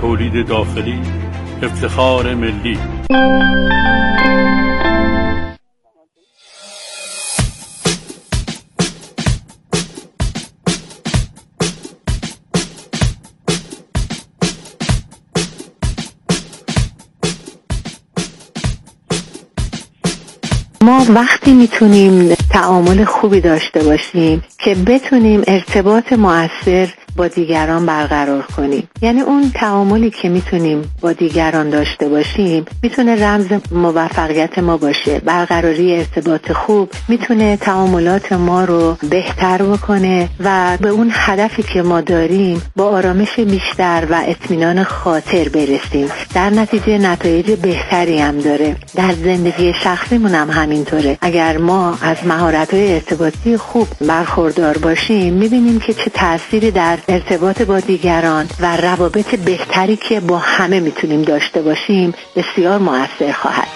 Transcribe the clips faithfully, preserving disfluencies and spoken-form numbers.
تولید داخلی، افتخار ملی. ما وقتی میتونیم تعامل خوبی داشته باشیم که بتونیم ارتباط مؤثر با دیگران برقرار کنیم. یعنی اون تعاملی که میتونیم با دیگران داشته باشیم میتونه رمز موفقیت ما باشه. برقراری ارتباط خوب میتونه تعاملات ما رو بهتر بکنه و به اون هدفی که ما داریم با آرامش بیشتر و اطمینان خاطر برسیم. در نتیجه نتایج بهتری هم داره. در زندگی شخصیمون هم همینطوره. اگر ما از مهارت‌های ارتباطی خوب برخوردار باشیم می‌بینیم که چه تأثیری در ارتباط با دیگران و روابط بهتری که با همه میتونیم داشته باشیم بسیار مؤثر خواهد.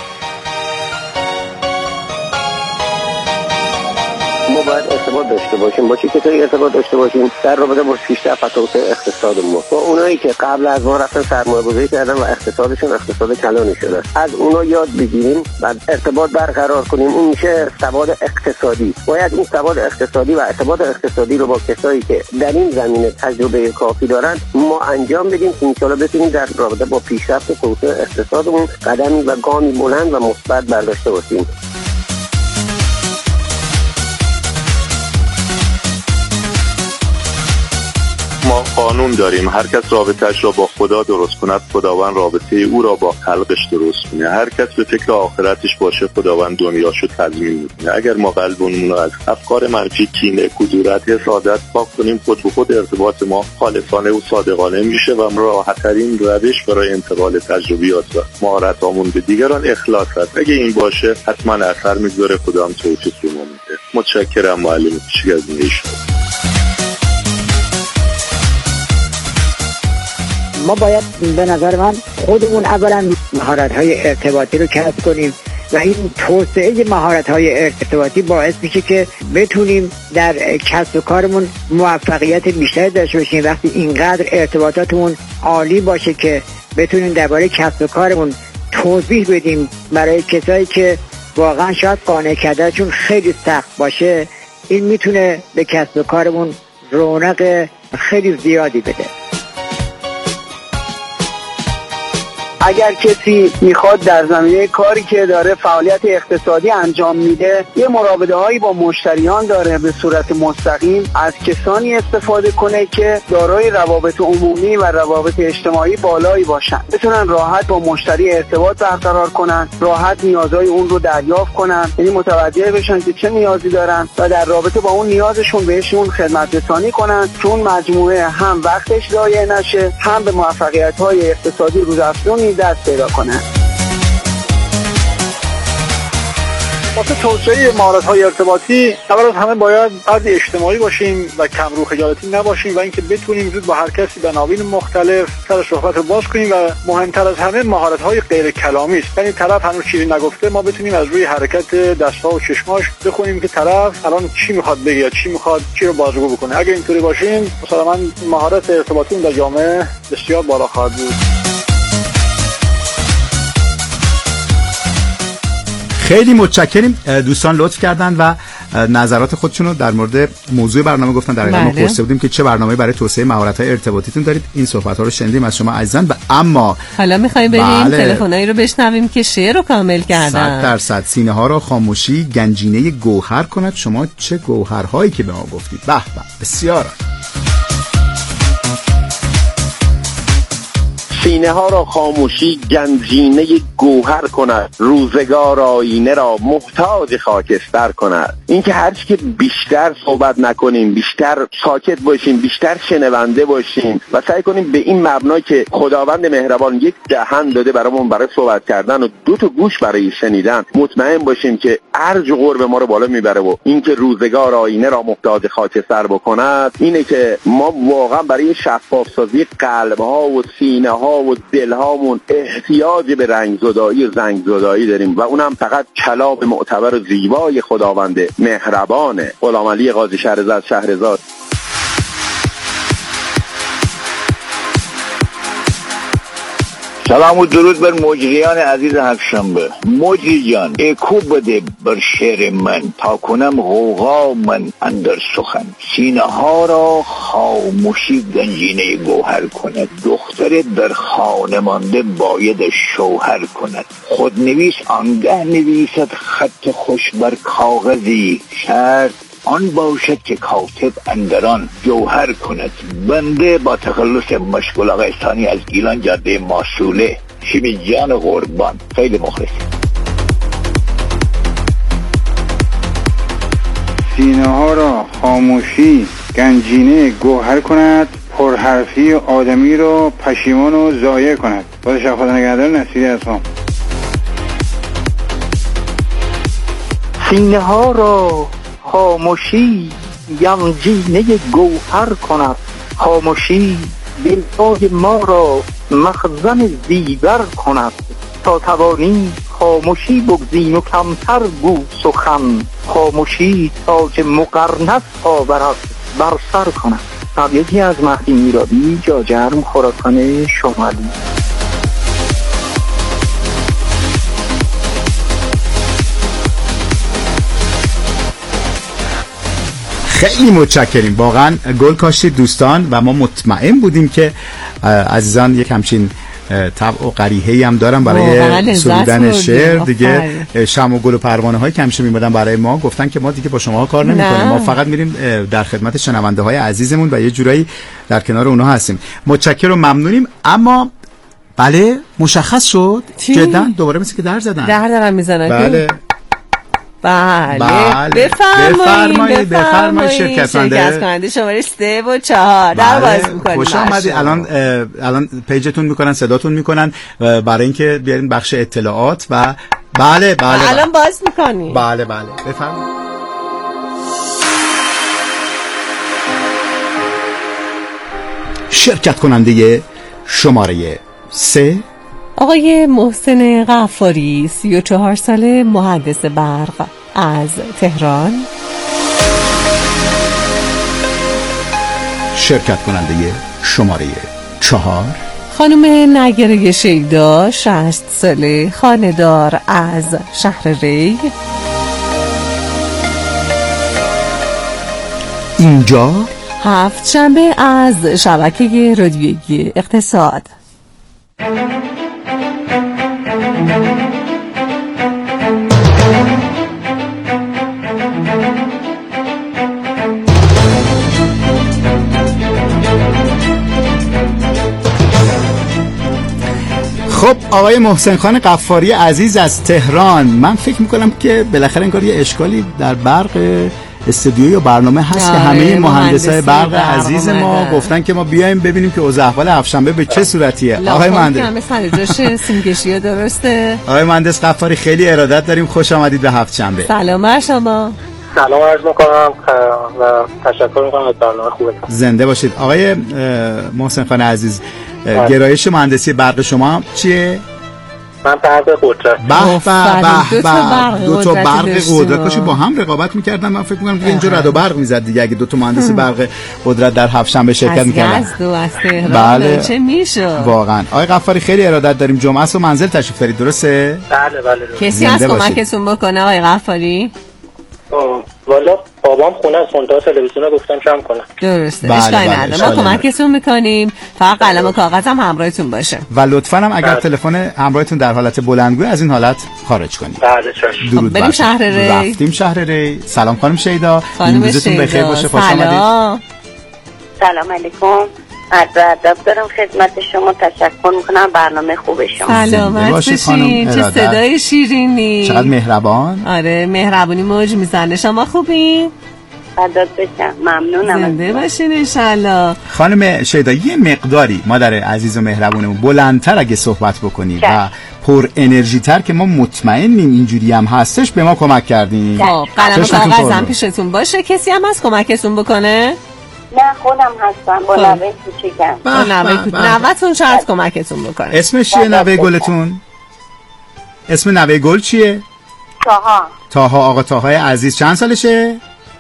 ما باید ارتباط داشته باشیم. با چه کسایی ارتباط داشته باشیم؟ در رابطه با پیشرفت و توسعه اقتصاد ما، با اونایی که قبل از ما رفتن سرمایه‌گذاری کردن و اقتصادشون اقتصاد کلانی شده، از اونا یاد بگیریم و ارتباط برقرار کنیم. این میشه سواد اقتصادی. باید این سواد اقتصادی و ارتباط اقتصادی رو با کسایی که در این زمینه تجربه کافی دارن ما انجام بدیم که ان شاءالله بتونیم در رابطه با پیشرفت و توسعه اقتصادمون قدمی و گامی بلند و مثبت برداشته باشیم. ما قانون داریم، هر کس رابطه‌اش را با خدا درست کند خداوند رابطه او را با خلقش درست کنه. هر کس به فکر آخرتش باشه خداوند دنیاشو تضمین میکنه. اگر ما قلبمون رو از افکار منفی، کینه، کدورت، حسادت پاک کنیم، خود به خود ارتباط ما خالصانه و صادقانه میشه و راحت‌ترین روش برای انتقال تجربیات و مهارت‌هامون به دیگران اخلاص است. اگه این باشه حتما اثر میذاره. خدا هم توفیق به ما میده. متشکرم معلم شیرازی شما. ما باید به نظر من خودمون اولا مهارت‌های ارتباطی رو کسب کنیم و این توسعه مهارت‌های ارتباطی باعث میشه که بتونیم در کسب و کارمون موفقیت بیشتری داشته باشیم. وقتی اینقدر ارتباطاتمون عالی باشه که بتونیم درباره کسب و کارمون توضیح بدیم برای کسایی که واقعا شاید قانع کردنشون خیلی سخت باشه، این میتونه به کسب و کارمون رونق خیلی زیادی بده. اگر کسی میخواد در زمینه کاری که داره فعالیت اقتصادی انجام میده یه مراوده هایی با مشتریان داره، به صورت مستقیم از کسانی استفاده کنه که دارای روابط عمومی و روابط اجتماعی بالایی باشن، بتونن راحت با مشتری ارتباط برقرار کنن، راحت نیازهای اون رو دریافت کنن، یعنی متوجه بشن که چه نیازی دارن و در رابطه با اون نیازشون بهشون خدمت رسانی کنن، چون مجموعه هم وقتش ضایع نشه، هم به موفقیت های اقتصادی روزافزونی دست پیدا کنن. واسه توسعه مهارت‌های ارتباطی اول از همه باید فرد اجتماعی باشیم و کمرو خجالتی نباشیم و اینکه بتونیم زود با هر کسی به عناوین مختلف سر صحبت رو باز کنیم و مهمتر از همه مهارت‌های غیر کلامی است. یعنی طرف هنوز چیزی نگفته ما بتونیم از روی حرکت دست‌ها و چشماش بخونیم که طرف الان چی می‌خواد بگه یا چی می‌خواد چی رو بازگو بکنه. اگه اینطوری باشیم مثلا مهارت ارتباطی در جامعه بسیار بالا خواهد بود. خیلی متشکریم. دوستان لطف کردن و نظرات خودشون رو در مورد موضوع برنامه گفتن. در واقع ما پرسیده بودیم که چه برنامه‌ای برای توسعه مهارت‌های ارتباطیتون دارید. این صحبت‌ها رو شنیدیم از شما عزیزان. اما حالا می‌خوایم بریم بله. تلفنایی رو بشنویم که شعر رو کامل کردن. صد درصد سینه‌ها را خاموشی گنجینه گوهر کند. شما چه گوهرهایی که به ما گفتید. به به بسیار. سینه ها را خاموشی گنجینه گوهر کند، روزگار آینه را محتاج خاکستر کند. اینکه هرچی که بیشتر صحبت نکنیم، بیشتر ساکت باشیم، بیشتر شنونده باشیم و سعی کنیم به این مبنای که خداوند مهربان یک دهن داده برامون برای صحبت کردن و دو تا گوش برای شنیدن، مطمئن باشیم که ارج و قرب ما رو بالا میبره. و اینکه روزگار آینه را محتاج خاکستر بکند، اینه که ما واقعا برای شفاف سازی قلب ها و سینه ها و دلهامون احتیاج به رنگ زدایی و زنگ زدایی داریم و اونم فقط کلام معتبر و زیبای خداوند مهربان. غلام علی قاضی شهرزاد شهرزاد. سلام و درود بر مجریان عزیز هفشنبه. مجری جان اکو بده بر شعر من، تا کنم غوغا من اندر سخن. سینه ها را خاموشی گنجینه گوهر کند، دختر در خانه مانده باید شوهر کند. خود نویس آنگه نویسد خط خوش بر کاغذی، شرط آن باشد که کاتب اندران جوهر کند. بنده با تخلص مشغول آقا احسانی از گیلان جاده ماسوله، شیمی جان قربان، خیلی مخلص. سینه ها را خاموشی گنجینه گوهر کند، پرحرفی آدمی را پشیمان و ضایع کند. باز شب خدا نگهدار. نصیری هستم. سینه ها را خاموشی گنجینه گوهر کند، خاموشی دلهای ما را مخزن زیور کند. تا توانی خاموشی بگزین و کمتر گو سخن، خاموشی تاج مقرنس آورد بر سر کند. یکی از مهدی میرابی، جاجرم، خراسان شمالی. خیلی متشکریم، واقعا گل کاشتید دوستان و ما مطمئن بودیم که عزیزان یک همچین طبع و قریحه‌ای هم دارن برای سرودن شعر دیگه. شمع و گل و پروانه های که همیشه میمدن برای ما گفتن که ما دیگه با شما کار نمی‌کنیم، ما فقط میریم در خدمت شنونده های عزیزمون و یه جورایی در کنار اونها هستیم. متشکرم و ممنونیم. اما بله مشخص شد جدا دوباره مثل که در زدن در دارن میزنن. بله بله, بله. بفرمایید بفرمایید شرکت کننده شماره سه و چهار در باز میکنیم. خوش آمدید. الان الان پیجتون میکنن، صداتون میکنن برای اینکه بیارین بخش اطلاعات و بله بله الان باز میکنیم. بله بله بفرمایید. شرکت کننده شماره سه آقای محسن غفاری، سی و چهار ساله، مهندس برق از تهران. شرکت کننده شماره چهار خانم نگره شیدا، شصت ساله، خانه‌دار از شهر ری. اینجا هفت شنبه از شبکه رادیویی اقتصاد. خب آقای محسن خان غفاری عزیز از تهران، من فکر میکنم که بالاخره انگار یه اشکالی در برق استودیو یا برنامه هست که همه مهندسای برق عزیز ما گفتن که ما بیایم ببینیم که اوضاع احوال هفشنبه به چه صورتیه. آقای مهندس همه سر جاش سیمکشی درسته؟ آقای مهندس غفاری خیلی ارادت داریم، خوش آمدید به هفشنبه. سلام بر شما. سلام عرض میکنم و تشکر میکنم از برنامه خوبتون. زنده باشید. آقای محسن خان عزیز، گرایش مهندسی برق شما چیه؟ من برق قدرت. به به به دو تا برق قدرت کاشی با هم رقابت می‌کردن. من فکر می‌کنم که اینجا رد و برق می‌زد دیگه اگه دو تا مهندس برق قدرت در هفشنبه شرکت می‌کردن. از دو از تهران بله. چه میشه؟ واقعا. آقای غفاری خیلی ارادت داریم. جمعه است و منزل تشریف دارید درسته؟ بله بله. کسی از کمکتون بکنه آقای غفاری؟ والا بابام خونه از خونده تلویزیون گفتم جمع کنم. درسته. بله اشکالی بله نداره. ما کمکتون میکنیم. فقط قلم و کاغذ هم همراهتون باشه. و لطفاً هم اگر تلفن همراهتون در حالت بلندگو از این حالت خارج کنید. بله چشم. درود بریم شهر ری. رفتیم شهر ری. سلام خانم شیدا. روزتون بخیر باشه. خوش آمدید. سلام علیکم. عرض ادب دارم خدمت شما، تشکر میکنم برنامه خوب شما. سلامت باشین. چه صدای شیرینی، چقدر مهربان. آره مهربونی موج میزنه. شما خوبین؟ فدات بشم، ممنونم. زنده باشین انشالله. خانم شیدا یه مقداری مادر عزیز و مهربونمون بلندتر اگه صحبت بکنید و پر انرژی تر که ما مطمئنیم اینجوری هم هستش به ما کمک کردین. خب قلم و کاغذم پیشتون باشه. کسی هم از کمکتون بکنه؟ نه خودم هستم با نوه کوچیکم. با نوه کوچیک. نوه‌تون شاید کمکتون بکنه. اسمش چیه نوه گلتون؟ اسم نوه گل چیه؟ تاها. تاها. آقا تاهای عزیز چند سالشه؟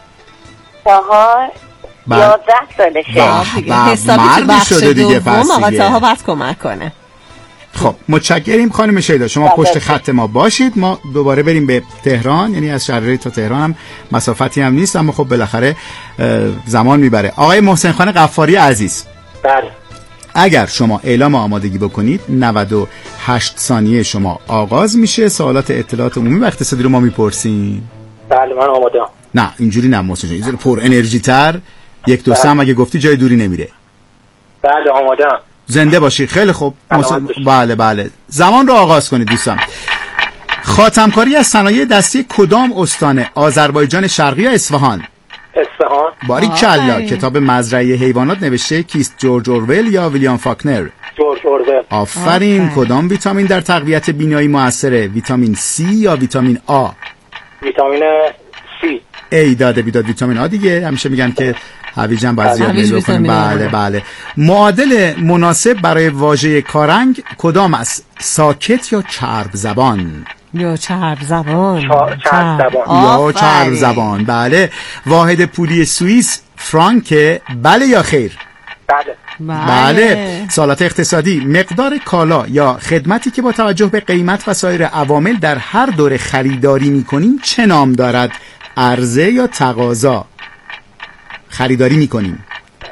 تاها یازده سالشه. حسابی تو بخش دوم آقا تاها باید کمک کنه. خب متشکریم خانم شیدا، شما پشت خط ما باشید، ما دوباره بریم به تهران، یعنی از شهرری تا تهران هم مسافتی هم نیست، اما خب بالاخره زمان میبره. آقای محسن خان غفاری عزیز، بله، اگر شما اعلام آمادگی بکنید نود و هشت ثانیه شما آغاز میشه. سوالات اطلاعات عمومی و اقتصادی رو ما میپرسیم. بله من آماده‌ام. نه اینجوری نه محسن جان، اینجوری پر انرژی تر، یک دو سه هم اگه گفتی جای دوری نمیره. بله آماده‌ام. زنده باشی. خیلی خوب محسن... بله بله زمان رو آغاز کنید دوستان. خاتمکاری از صنایع دستی کدام استان؟ آذربایجان شرقی یا اصفهان؟ اصفهان. باریکلا. کتاب مزرعه حیوانات نوشته کیست؟ جورج اورول یا ویلیام فاکنر؟ جورج اورول. آفرین. کدام ویتامین در تقویت بینایی موثره؟ ویتامین سی یا ویتامین آ؟ ویتامین سی. ای داده بیداد ویتامین آ دیگه، همیشه میگن که هویجم باید زیاد میل بکنیم. بله بله. معادل مناسب برای واژه کارنگ کدام است؟ ساکت یا چرب زبان؟ یا چرب زبان. چرب زبان. یا چرب زبان. بله. واحد پولی سوئیس فرانک، بله یا خیر؟ بله. بله. سوالات اقتصادی، مقدار کالا یا خدمتی که با توجه به قیمت و سایر عوامل در هر دوره خریداری میکنیم چه نام دارد؟ عرضه یا تقاضا؟ خریداری میکنیم.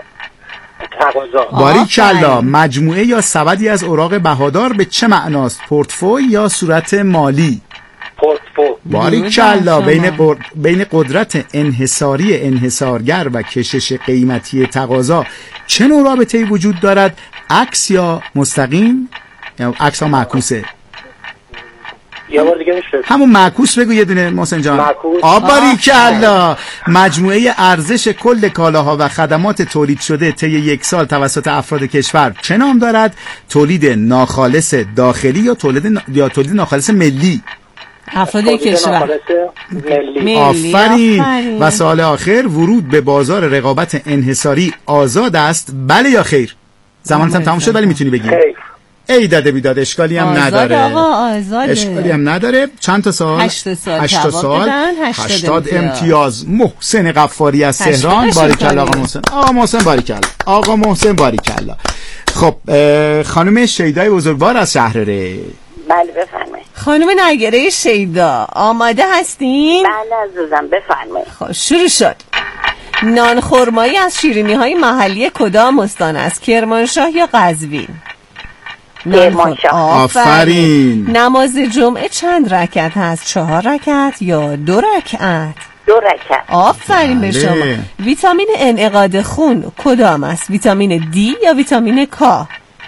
تقاضا. باریکلا. مجموعه یا سبدی از اوراق بهادار به چه معناست؟ پورتفوی یا صورت مالی؟ پورتفوی. باریکلا. بین قر... بین قدرت انحصاری انحصارگر و کشش قیمتی تقاضا چه نوع رابطه‌ای وجود دارد؟ عکس یا مستقیم یا عکس ها معکوسه؟ یه بار دیگه میشه. همون معکوس بگو یه دونه محسن جان. معکوس. باریکلا. مجموعه ارزش کل کالاها و خدمات تولید شده طی یک سال توسط افراد کشور چه نام دارد؟ تولید ناخالص داخلی یا تولید نا... یا تولید ناخالص ملی؟ افراد کشور. ملی. آفرین. و سوال آخر، ورود به بازار رقابت انحصاری آزاد است، بله یا خیر؟ زمانت هم تمام شد ولی میتونی بگی. خیر. ای داده بیداد، اشکالی هم آزاد نداره. آقا آزاده. اشکالی هم نداره. چند تا سال؟ هشت سال. هشت سال. هشتاد امتیاز. محسن غفاری از تهران. باریکلا آقا محسن. آقا محسن باریکلا. آقا محسن باریکلا. خب خانم شیدای بزرگوار از شهرره. بله بفرمایید. خانم نگره شیدا آماده هستین؟ بله عزیزم بفرمایید. خب شروع شد. نان خرمایی از شیرینی های محلی کدام استان است؟ کرمانشاه یا قزوین؟ کرمانشاه. آفرین. نماز جمعه چند رکعت هست؟ چهار رکعت یا دو رکعت؟ دو رکعت. آفرین به شما. ویتامین انعقاد خون کدام است؟ ویتامین دی یا ویتامین کا؟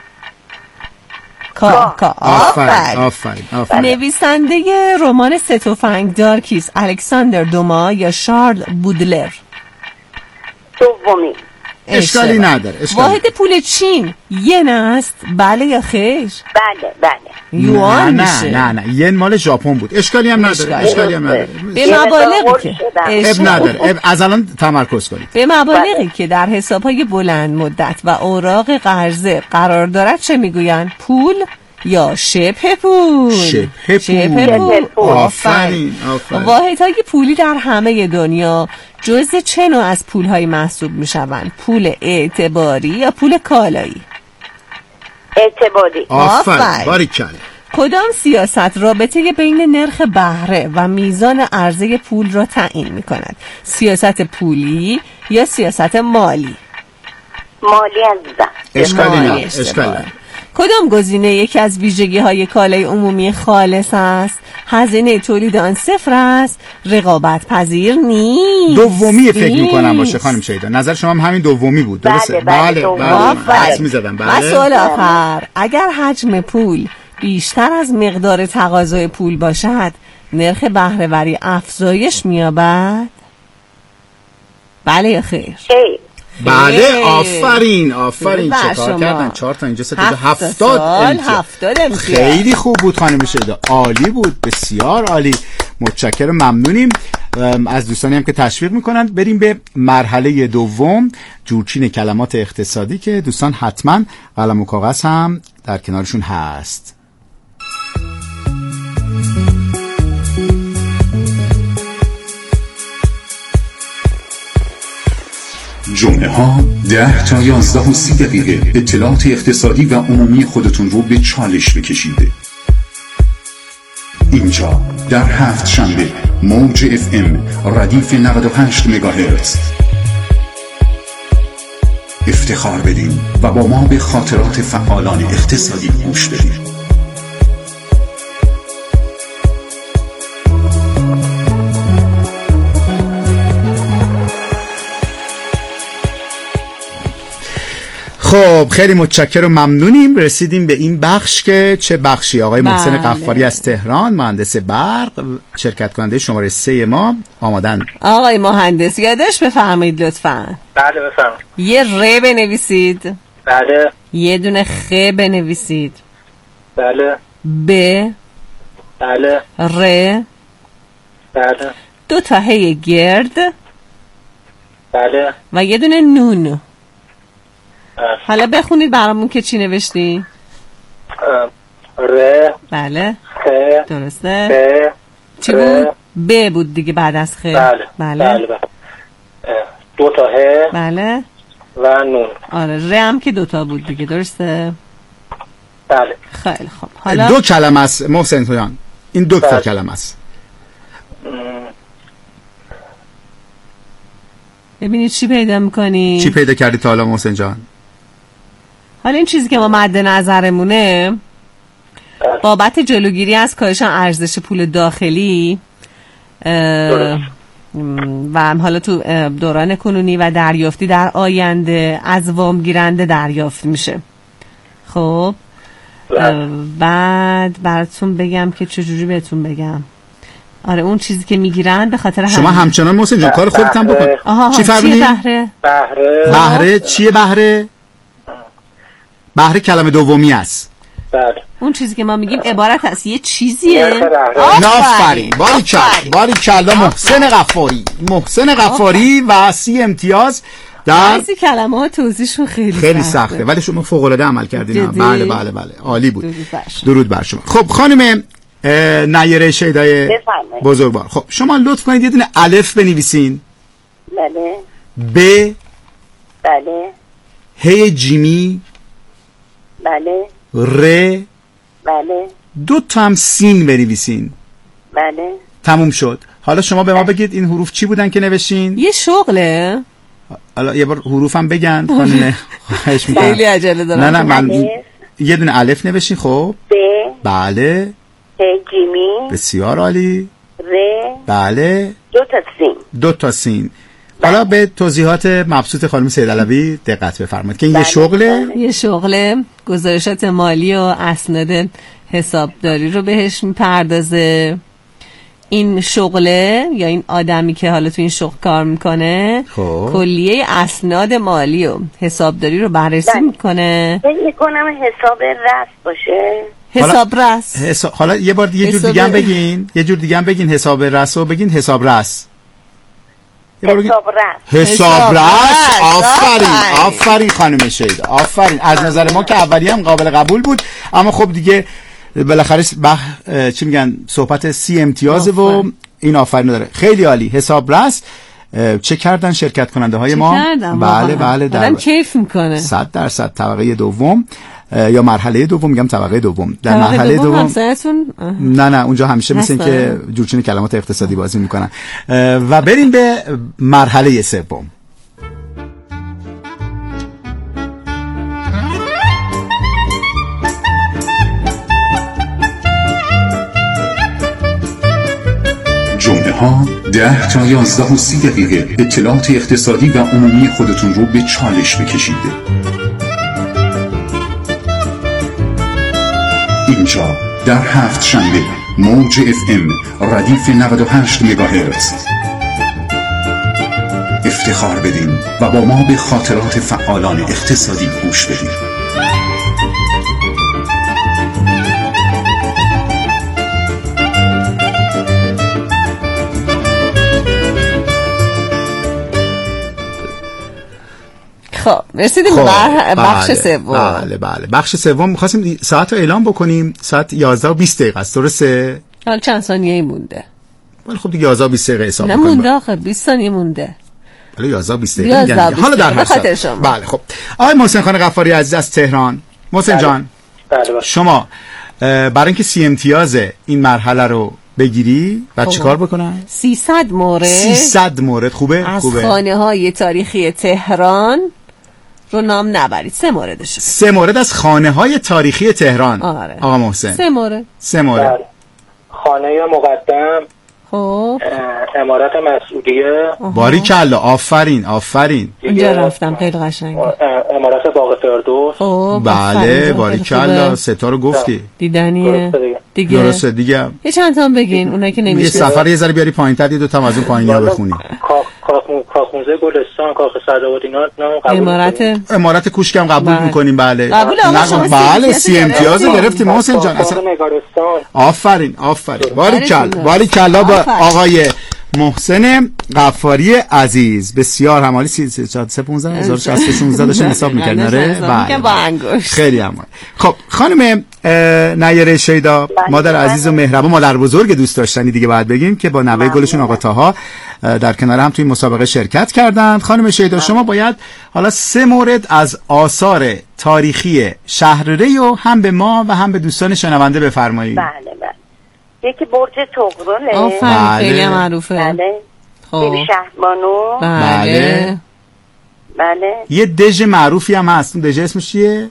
کا. کا. آفرین. آفرین. آفرین. نویسنده رمان سه تفنگدار کیست؟ الکساندر دوما یا شارل بودلر؟ دومی. اشکالی نداره. اشکالی. واحد پول چین ین است، بله یا خیر؟ بله بله. یوان نه میشه. نه نه ین مال ژاپن بود. اشکالی هم نداره. اشکالی هم نداره. به مبالغی که اب نداره. اب از الان تمرکز کنید. به مبالغی که در حساب‌های بلند مدت و اوراق قرضه قرار دارد چه میگویند؟ پول یا شبه پول؟ شبه شبه پول. پول. آفرین. آفرین. واحدهای پولی در همه دنیا جزء چه نوع از پول‌های محسوب می‌شوند؟ پول اعتباری یا پول کالایی؟ اعتباری. آفرین. باریکلا. کدام سیاست رابطه بین نرخ بهره و میزان عرضه پول را تعیین می‌کند؟ سیاست پولی یا سیاست مالی؟ مالی عزیزم. اشکالی نه. اشکالی نه. کدام گزینه یکی از ویژگی‌های کالای عمومی خالص است؟ هزینه تولید آن صفر است، رقابت پذیر نیست. دومی فکر می‌کنم باشه خانم شیدا. نظر شما هم همین دومی بود. درسته؟ بله بله. بله. می‌زدم. بله. و سوال آخر، اگر حجم پول بیشتر از مقدار تقاضای پول باشد، نرخ بهره‌وری افزایش می‌یابد؟ بله یا خیر؟ خیر. بله. آفرین. آفرین. چه کار کردن؟ چهار تا اینجا سه تا هفتاد امتیاز. خیلی خوب بود خانم شیدا. عالی بود. بسیار عالی. متشکرم. ممنونیم از دوستانی هم که تشویق میکنن. بریم به مرحله دوم، جورچین کلمات اقتصادی که دوستان حتما قلم و کاغذ هم در کنارشون هست. جمعه ها ده تا یازده و سی دقیقه اطلاعات اقتصادی و عمومی خودتون رو به چالش بکشیده. اینجا در هفت شنبه موج اف ام ردیف نود و هشت مگاهرتز. افتخار بدین و با ما به خاطرات فعالان اقتصادی گوش بدین. خب خیلی متشکرم و ممنونیم. رسیدیم به این بخش که چه بخشی؟ آقای محسن بله. قفاری از تهران، مهندس برق، شرکت کننده شماره سه ما آمادن. آقای مهندس یادش بفرمایید لطفاً. بله بفرمایید. یه ر بنویسید. بله. یه دونه خ بنویسید. بله. ب. بله. ر. بله. دو تا هی گرد. بله. و یه دونه نون. حالا بخونید برامون که چی نوشتی؟ ر. بله. خ. درسته. ب. چی بود؟ ب بود دیگه بعد از خ. بله. بله. بله. بله. دو تا ه. بله. و نون. آره ر هم که دو تا بود دیگه، درسته؟ بله. خیلی خوب. حالا دو کلمه است محسن جان. این دو تا کلمه است. ببینید چی پیدا میکنی؟ چی پیدا کردی تا حالا محسن جان؟ حالا این چیزی که ما مد نظرمونه بابت جلوگیری از کاهش ارزش پول داخلی و حالا تو دوران کنونی و دریافتی در آینده از وام گیرنده دریافت میشه. خب بعد براتون بگم که چجوری بهتون بگم. آره اون چیزی که میگیرن به خاطر شما هم... همچنان محسن جان کار خودت هم بکن. چی فرمودی؟ بهره. بهره. بهره چیه بهره؟ بهره کلمه دومی است. بله. اون چیزی که ما میگیم عبارت از یه چیزیه. نافرین. باری کلا باری کلا محسن قفاری. محسن قفاری و سی امتیاز در بعضی کلمه ها توضیحشون خیلی خیلی سخته, سخته. ولی شما فوق العاده عمل کردین. بله بله بله عالی بود. درود بر شما. درود بر شما. خب خانم نیره شیدای بزرگوار، خب شما لطف کنید یه دونه الف بنویسین. بله. ب. بله. ه جیمی. بله. ر. بله. دو تا هم سین بنویسین. بله. تموم شد. حالا شما به ما بگید این حروف چی بودن که نوشتین؟ یه شغله. حالا یه بار حروفم بگن. خواهش می‌کنم. خیلی عجله دارم. نه نه من یه دونه الف نوشین. خب ب. بله. ه جیمی. بسیار عالی. ر. بله. دو تا سین. دو تا سین. حالا به توضیحات مبسوط خانم سیدعلوی دقت بفرمایید که این بله. یه شغله. بله. یه شغله گزارشات مالی و اسناد حسابداری رو بهش میپردازه. این شغله یا این آدمی که حالا تو این شغل کار میکنه خب. کلیه اسناد مالی و حسابداری رو بررسی بله. میکنه. فکر میکنم حساب رس باشه. حساب رس. حساب... حالا یه بار یه جور دیگه هم بگین. یه جور دیگه هم بگین حساب رس رو بگین حساب رس. حساب رس. حساب رس. آفرین آفرین خانم شیدا آفرین. از نظر ما که اولی هم قابل قبول بود، اما خب دیگه بالاخره بخ... چی میگن صحبت سی امتیازه و این آفرین داره. خیلی عالی. حساب رس چه کردن شرکت کننده های ما؟ بله بله در کیف میکنه. صد درصد طبقه دوم یا مرحله دوم، میگم طبقه دوم. در مرحله دوم, دوم... نه نه اونجا همیشه مثل این که جورچین کلمات اقتصادی بازی میکنن. و بریم به مرحله سوم. جمعه ها ده تا یازده و سی دقیقه اطلاعات اقتصادی و عمومی خودتون رو به چالش بکشیده. اینجا در هفت شنبه موج اف ام ردیف نود و هشت مگاهرتز. افتخار بدین و با ما به خاطرات فعالان اقتصادی گوش بدین. خب رسیدیم به بخش سوم. بله بله بخش سوم. می‌خواستیم ساعت رو اعلام بکنیم. ساعت یازده و بیست دقیقه است، درسته؟ حالا چند ثانیه مونده؟ ولی خب دیگه یازده و بیست دقیقه حساب کنیم. نه مونده آخه بیست ثانیه مونده. حالا یازده بیست دقیقه حالا در هر صورت. بله خب آقای محسن خان غفاری عزیز از تهران. محسن جان بله. شما برای اینکه سی امتیاز این مرحله رو بگیری بعد چیکار بکنن؟ سیصد مورد سیصد مورد خوبه از خوبه. خانه های تاریخی تهران رو نام نبرید. سه موردش. سه مورد از خانه های تاریخی تهران. آره. آقا محسن سه مورد. سه مورد. بله. خانه مقدم، خب امارت مسعودیه. باریکلا، آفرین آفرین. اینجا رفتم خیلی قشنگه. امارت باغ فردوس. خب بله باریکلا، سه تا رو گفتی. دیدنیه دیگه. درسته دیگه. یه چند تا بگین اونایی که نمیشه. یه سفر یه ذره بیاری پایین‌تر، یه دو تا از اون پایینیا بخونی. کاخ موزه گلستان، کاخ صدوات، اینا قبول. امارت امارت کوشک هم قبول می‌کنیم. بله قبول آقا. بله سی امتیاز گرفتیم محسن جان. اصلا آفرین آفرین. باریکلا باریکلا با آقای محسن غفاری عزیز. بسیار همالی. سه پانزده هزار و شصت و شانزده داشتن حساب می‌کردن. آره با انگشت خیلی همالی. خب خانم نیره شیدا، مادر عزیز و مهربان، مادر بزرگ دوست داشتنی دیگه باید بگیم که با نوه گلشون آقا طاها در کنار هم توی مسابقه شرکت کردند. خانم شیدا شما باید حالا سه مورد از آثار تاریخی شهرری و هم به ما و هم به دوستان شنونده بفرمایید. بله بله. یکی برج طغرله. آفرین خیلی معروفه. بله. بیبی شهربانو. بله. بله. یه دژ معروفی هم هست. اون دژ اسمش چیه؟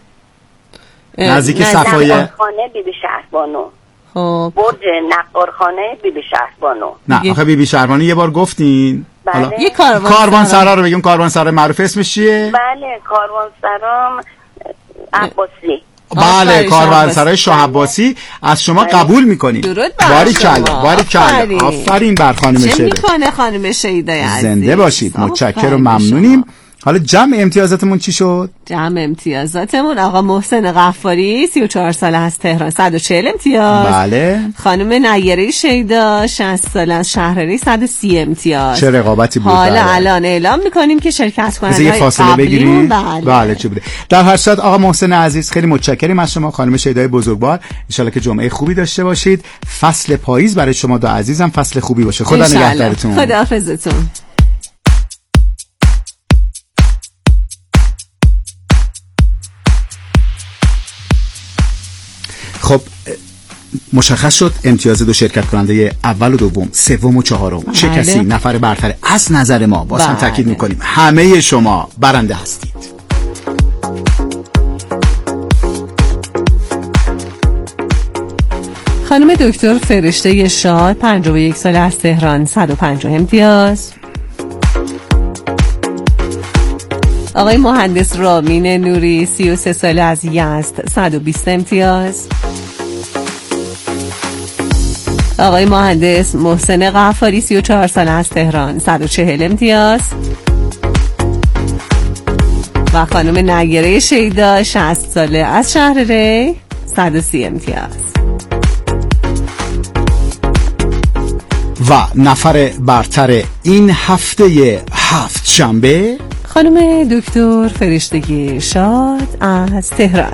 نزدیک صفایه. نقارخانه بیبی شهربانو. خب برج نقارخانه بیبی شهربانو. نه آخه بیبی شهربانو یه بار گفتین. بله. یه کاروان کاروانسرا رو بگیم. کاروانسرا معروف اسمش چیه؟ بله کاروانسرا عباسی. بله کاروانسرای شاه عباسی. از شما قبول میکنیم. باریکلا باریکلا. آفرین بر خانم شیدا. چه میکنه خانم شیدا عزیز؟ زنده باشید. متشکرم و ممنونیم. حالا جمع امتیازاتمون چی شد؟ جمع امتیازاتمون آقا محسن غفاری سی و چهار ساله از تهران صد و چهل امتیاز. بله. خانم نیره شیدا شصت ساله از شهرری صد و سی امتیاز. چه رقابتی بود. حالا بله. الان اعلام میکنیم که شرکت کننده یه فاصله بگیریم. بله. بله چه بوده. در هر صورت آقا محسن عزیز خیلی متشکریم از شما. خانم شیدای بزرگوار ان شاءالله که جمعه خوبی داشته باشید. فصل پاییز برای شما دو عزیزم فصل خوبی باشه. خدا نگهدارتون. خداحافظتون. خب مشخص شد امتیاز دو شرکت کننده اول و دوم، سوم و چهارم. چه کسی نفر برتر از نظر ما؟ باز هم تاکید میکنیم همه شما برنده هستید. خانم دکتر فرشته شاد پنجاه و یک ساله از تهران صد و پنجاه امتیاز. آقای مهندس رامین نوری سی و سه ساله از یزد صد و بیست امتیاز. آقای مهندس محسن غفاری سی و چهار ساله از تهران صد و چهل امتیاز. و خانم نیره شیدا شصت ساله از شهر ری صد و سی امتیاز. و نفر برتر این هفته هفت شنبه خانم دکتر فرشتگی شاد از تهران.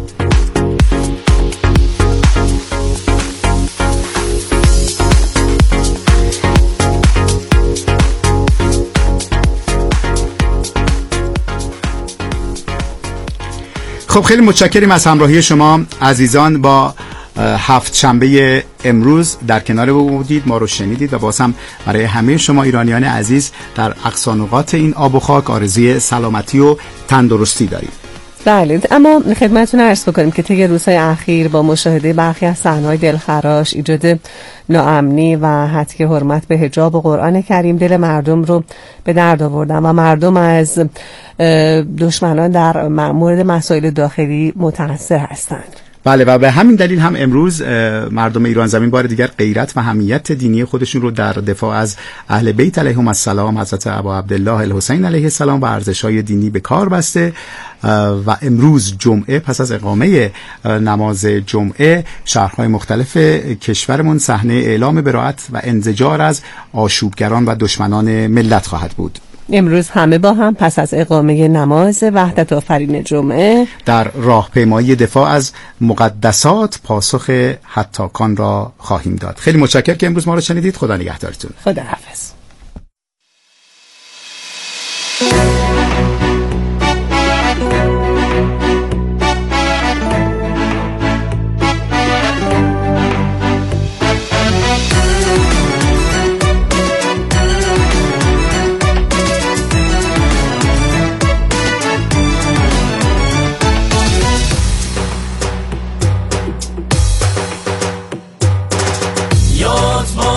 خب خیلی متشکریم از همراهی شما عزیزان. با هفت شنبه امروز در کنار بودید، ما رو شنیدید و باز هم برای همه شما ایرانیان عزیز در اقصا نقاط این آب و خاک آرزوی سلامتی و تندرستی داریم. بله، اما خدمتتون عرض بکنیم که طی روزهای اخیر با مشاهده برخی از صحنه‌های دلخراش، ایجاد ناامنی و هتک حرمت به حجاب و قرآن کریم دل مردم رو به درد آوردن و مردم از دشمنان در مورد مسائل داخلی متأثر هستند. بله و به همین دلیل هم امروز مردم ایران زمین بار دیگر غیرت و حمیت دینی خودشون رو در دفاع از اهل بیت علیهم السلام، حضرت ابا عبدالله الحسین علیه السلام و ارزش‌های دینی به کار بسته و امروز جمعه پس از اقامه نماز جمعه شهرهای مختلف کشورمون صحنه اعلام براءت و انزجار از آشوبگران و دشمنان ملت خواهد بود. امروز همه با هم پس از اقامه نماز وحدت آفرین جمعه در راهپیمایی دفاع از مقدسات پاسخ هتاکان را خواهیم داد. خیلی متشکرم که امروز ما رو شنیدید. خدا نگهدارتون. خدا حافظ.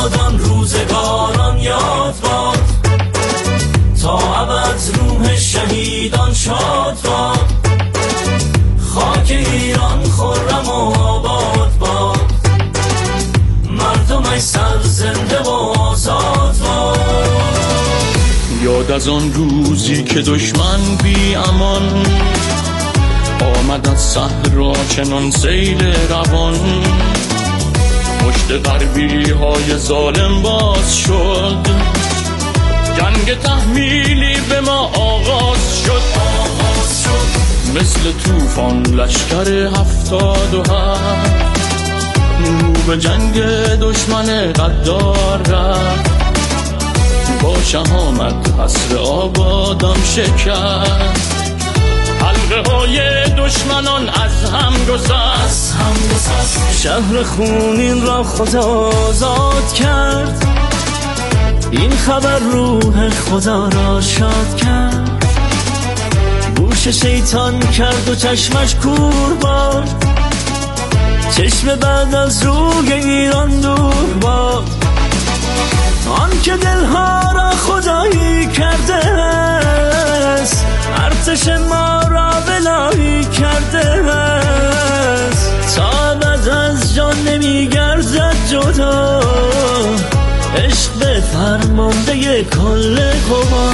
باد آن روزگاران یاد باد، تا ابد روح شهیدان شاد باد. خاک ایران خرم و آباد باد، مردمش سر زنده و آزاد باد. یاد از آن روزی که دشمن بی امان آمد از صحرا چنان سیل روان، پشت غربی های ظالم باز شد، جنگ تحمیلی به ما آغاز شد. آغاز شد مثل طوفان لشکر هفتاد و هفت، رو به جنگ دشمن غدار رفت. با شهامت حصر آبادان شکست، حلقه های دشمنان از هم گسست. شهر خونین را خدا آزاد کرد، این خبر روح خدا را شاد کرد. گوش شیطان کرد و چشمش کور باد، چشم بعد از روی ایران دور باد. آن که دلها را خدایی کرده است، ارتش ما را بلایی کرده است. تا ابد از جان نمیگردد جدا، عشق به فرمانده کل قوا.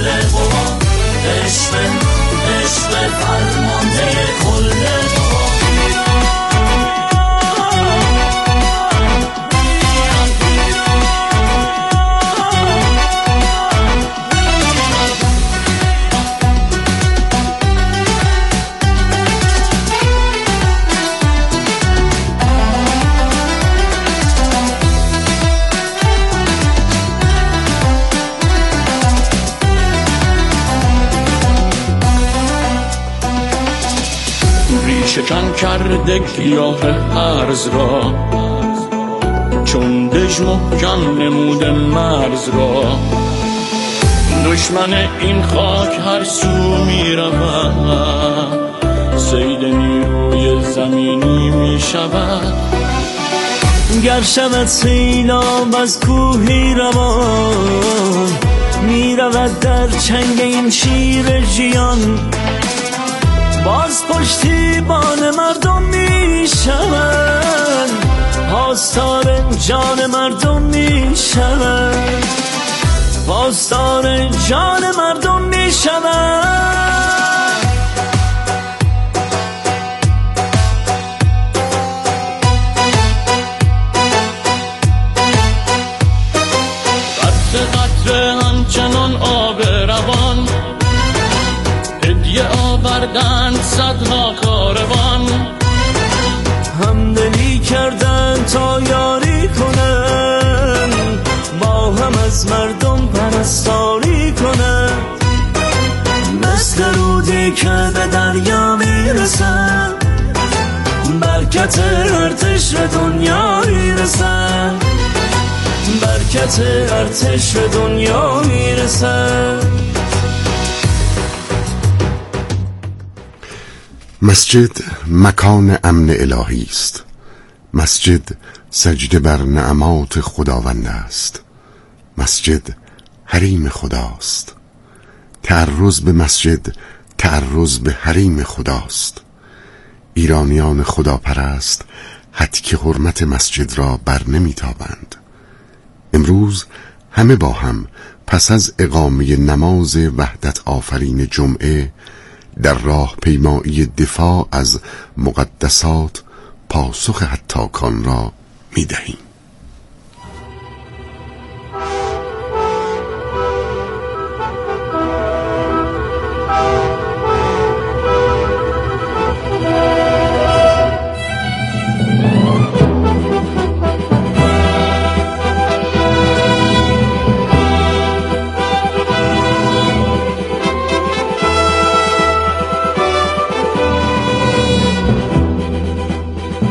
عشق عشق به فرمانده کل قوا. شکن کرده گیاه هرز را، چون دژ محکم نموده مرز را. دشمن این خاک هر سو می رود، صید نیروی زمینی می شود. گر شود سیلاب از کوهی روان، می رود در چنگ این شیر جیان. باز پشتیبان مردم می شوند، پاسدار جان مردم می شوند، پاسدار جان مردم می شوند. قطره قطره همچنان آب روان، هدیه آوردند صدها کاروان. همدلی کردن تا یاری کنن، با هم از مردم پرستاری کنن. مثل رودی که به دریا میرسن، برکت ارتش به دنیا میرسن، برکت ارتش به دنیا میرسن. مسجد مکان امن الهی است. مسجد سجده بر نعمات خداوند است. مسجد حریم خداست. تعرض به مسجد تعرض به حریم خداست. ایرانیان خداپرست حتک حرمت مسجد را بر نمیتابند. امروز همه با هم پس از اقامه نماز وحدت آفرین جمعه در راه پیمایی دفاع از مقدسات پاسخ هتاکان را می دهیم.